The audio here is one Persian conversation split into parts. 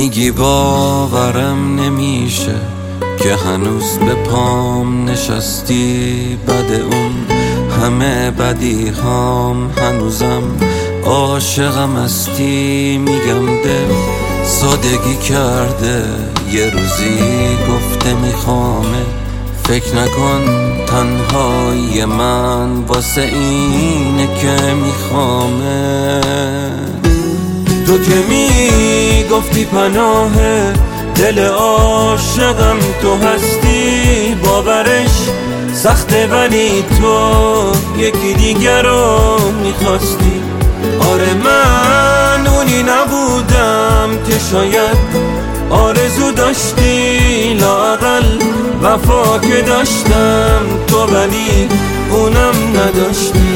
میگی باورم نمیشه که هنوز به پام نشستی، بعد اون همه بدی هام هنوزم عاشقم هستی. میگم دل سادگی کرده، یه روزی گفته میخوامه. فکر نکن تنهایی من واسه اینه که میخوامه. تو که میگفتی پناه دل عاشقم تو هستی، باورش سخته ولی تو یکی دیگر رو میخواستی. آره من اونی نبودم که شاید آرزو داشتی، لااقل وفا که داشتم تو ولی اونم نداشتی.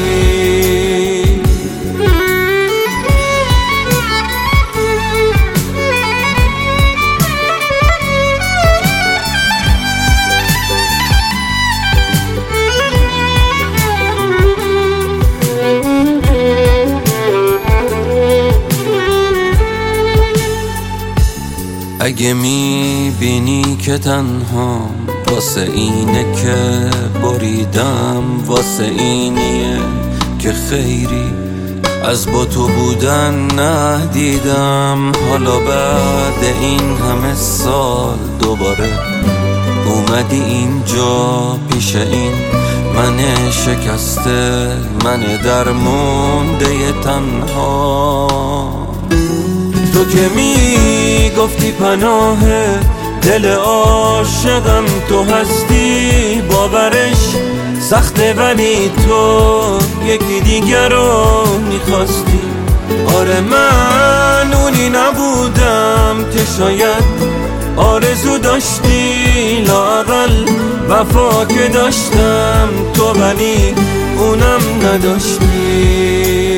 اگه میبینی که تنهام واسه اینه که بریدم، واسه اینیه که خیری از با تو بودن ندیدم. حالا بعد این همه سال دوباره اومدی اینجا پیش این من شکسته، من درمونده تنها. تو که میگفتی پناه دل عاشقم تو هستی، باورش سخته ولی تو یکی دیگر رو میخواستی. آره من اونی نبودم که شاید آرزو داشتی، لااقل وفا که داشتم تو ولی اونم نداشتی.